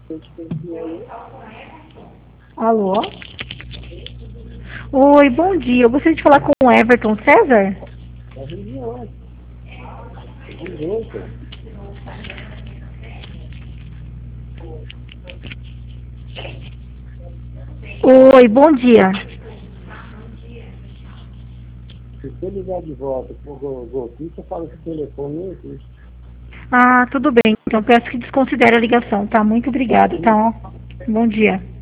Alô? Oi, bom dia. Eu gostaria de falar com o Everton César. Oi, bom dia. Se você ligar de volta por golpista, fala que o telefone não existe. Ah, tudo bem. Então peço que desconsidere a ligação, tá? Muito obrigada, tá? Bom dia.